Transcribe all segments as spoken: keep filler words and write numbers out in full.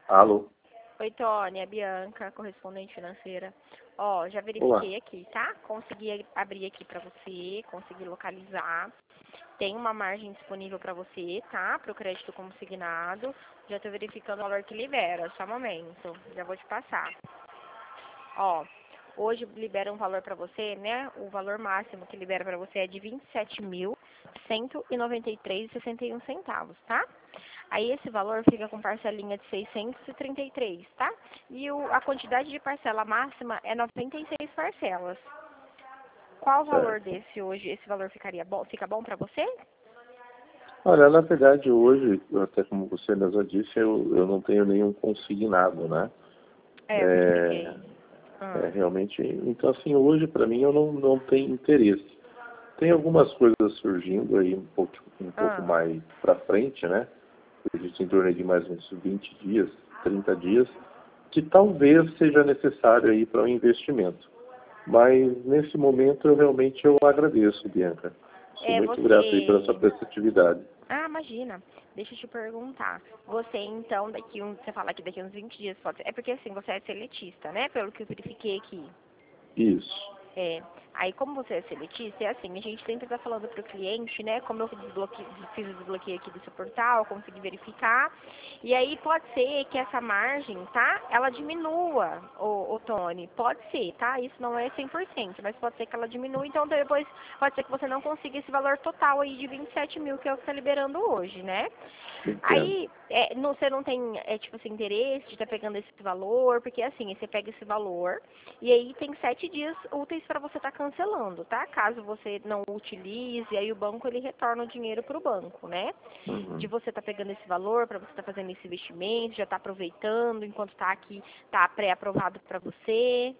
Alô? Oi, Tony, é Bianca, correspondente financeira. Ó, já Olá. verifiquei aqui, tá? Consegui abrir aqui pra você, consegui localizar. Tem uma margem disponível pra você, tá? Pro crédito consignado. Já tô verificando o valor que libera, só um momento. Já vou te passar. Ó, hoje libera um valor pra você, né? O valor máximo que libera pra você é de vinte e sete mil, cento e noventa e três reais e sessenta e um centavos, tá? Aí esse valor fica com parcelinha de seiscentos e trinta e três, tá? E o, a quantidade de parcela máxima é noventa e seis parcelas. Qual o valor Certo. desse hoje? Esse valor ficaria bom, fica bom pra você? Olha, na verdade, hoje, até como você mesmo disse, eu, eu não tenho nenhum consignado, né? É, eu É, verifiquei. é Ah, realmente, então assim, hoje para mim eu não, não tenho interesse. Tem algumas coisas surgindo aí um pouco, um pouco ah, mais para frente, né? Existe em torno de mais uns vinte dias, trinta dias, que talvez seja necessário aí para um investimento. Mas nesse momento eu realmente eu agradeço, Bianca. Sou é muito grato aí pela sua você. prestatividade. Ah, imagina. Deixa eu te perguntar. Você, então, daqui uns. Você fala que daqui uns vinte dias pode ser. É porque assim, você é seletista, né? Pelo que eu verifiquei aqui. Isso. É, aí como você é seletista, é assim, a gente sempre está falando para o cliente, né, como eu desbloque... fiz o desbloqueio aqui do seu portal, consegui verificar, e aí pode ser que essa margem, tá, ela diminua, o, o Tony, pode ser, tá, isso não é cem por cento, mas pode ser que ela diminua, então depois pode ser que você não consiga esse valor total aí de vinte e sete mil que é o que está liberando hoje, né. Entendo. Aí, é, não, você não tem, é, tipo assim, interesse de estar pegando esse valor, porque assim, você pega esse valor, e aí tem sete dias úteis para você estar cancelando, tá? Caso você não utilize, aí o banco ele retorna o dinheiro para o banco, né? De Uhum. você estar pegando esse valor, para você estar fazendo esse investimento, já está aproveitando enquanto está aqui, está pré-aprovado para você.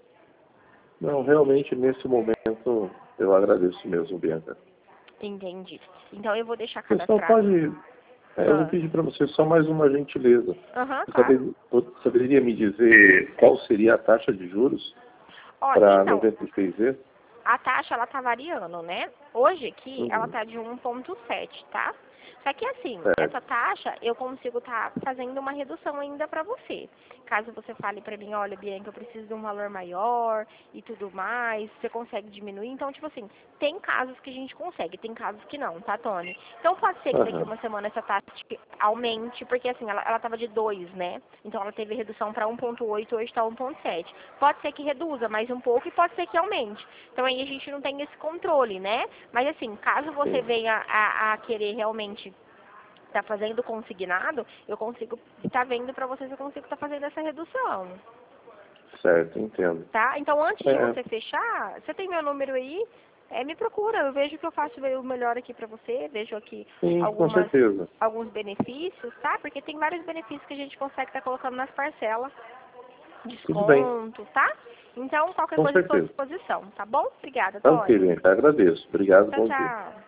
Não, realmente nesse momento eu agradeço mesmo, Bianca. Entendi. Então eu vou deixar Você só cadastrado. pode, é, eu vou Ah, pedir para você só mais uma gentileza. aham, Você claro. saberia, você saberia me dizer qual seria a taxa de juros Olha, para então, noventa e seis E? a taxa ela tá variando, né? Hoje aqui ela Uhum. tá de um ponto sete, tá? Só que assim, essa Certo. taxa eu consigo estar fazendo uma redução ainda para você. Caso você fale para mim, olha, Bianca, eu preciso de um valor maior e tudo mais, você consegue diminuir? Então, tipo assim, tem casos que a gente consegue, tem casos que não, tá, Tony? Então pode ser que daqui a Aham. uma semana essa taxa aumente, porque assim, ela, ela tava de dois, né? Então ela teve redução para um ponto oito, hoje está um ponto sete. Pode ser que reduza mais um pouco e pode ser que aumente. Então aí a gente não tem esse controle, né? Mas assim, caso você Sim. venha a, a querer realmente estar fazendo consignado, eu consigo estar vendo para você se eu consigo estar fazendo essa redução, Certo, entendo. tá? Então antes de É, você fechar, você tem meu número aí, é, me procura, eu vejo que eu faço o melhor aqui para você, vejo aqui sim, com algumas, certeza. alguns benefícios, tá? Porque tem vários benefícios que a gente consegue estar colocando nas parcelas, Tudo bem, desconto, tá? Então qualquer com coisa eu estou à certeza. disposição, tá bom? Obrigada, Ok, Tony. Bianca, agradeço. Obrigado, Tchau, bom dia. tchau.